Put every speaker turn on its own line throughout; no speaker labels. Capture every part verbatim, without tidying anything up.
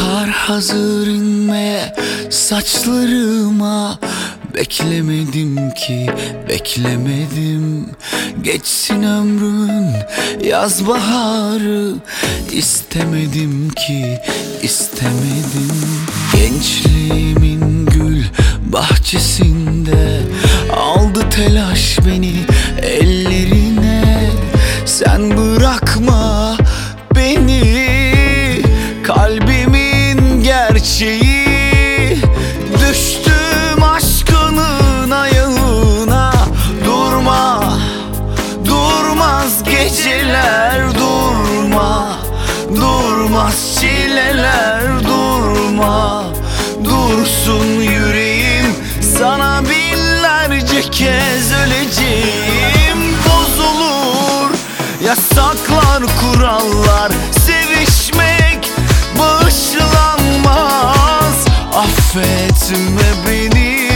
Kar hazır inmeye saçlarıma, beklemedim ki beklemedim. Geçsin ömrümün yaz baharı, istemedim ki istemedim. Gençliğimin gül bahçesinde aldı telaş beni ellerine. Sen bırakma beni, kalbimin gerçeği. Düştüm aşkının ayağına. Durma, durmaz geceler, durma, durmaz çileler, durma. Dursun yüreğim, sana binlerce kez öleceğim. Bozulur yasaklar, kurallar, sevişmek bağışlanmaz. Affetme beni,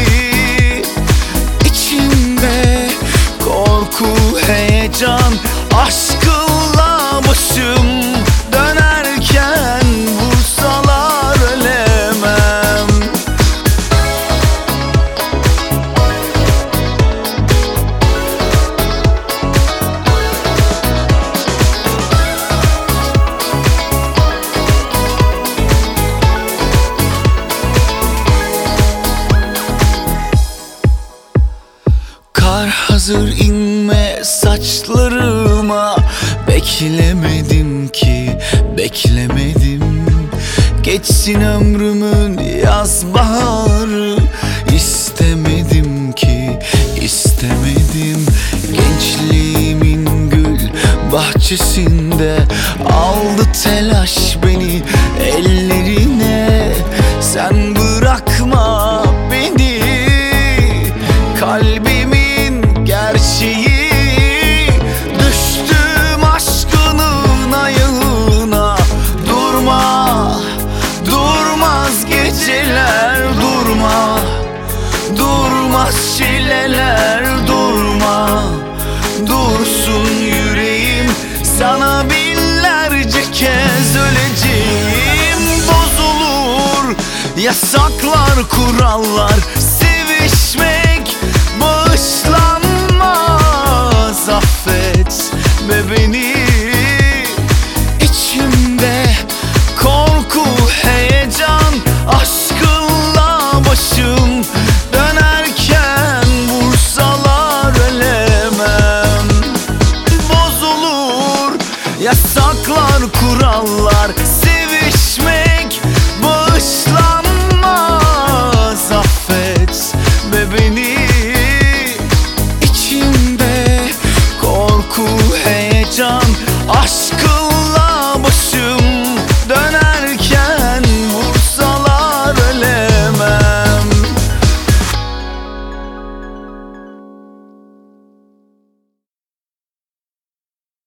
içimde korku, heyecan, aşkınla başım dönerken vursalar ölemem. Kar hazır inme saçlarıma, beklemedim ki beklemedim. Geçsin ömrümün yaz baharı, istemedim ki istemedim. Gençliğimin gül bahçesinde aldı telaş beni ellerine. Sen bırakma beni, kalbimin gerçeği. Düştüm aşkının ayağına. Durma, durmaz geceler, durma, durmaz çileler, durma. Dursun yüreğim, sana binlerce kez öleceğim. Bozulur yasaklar, kurallar, sevişmek bağışlanmaz. Affetme beni, içimde korku, heyecan, aşkınla başım dönerken vursalar ölemem. Bozulur yasaklar, kurallar, sevişmek bağışlanmaz. Affetme beni, içimde korku, heyecan, aşk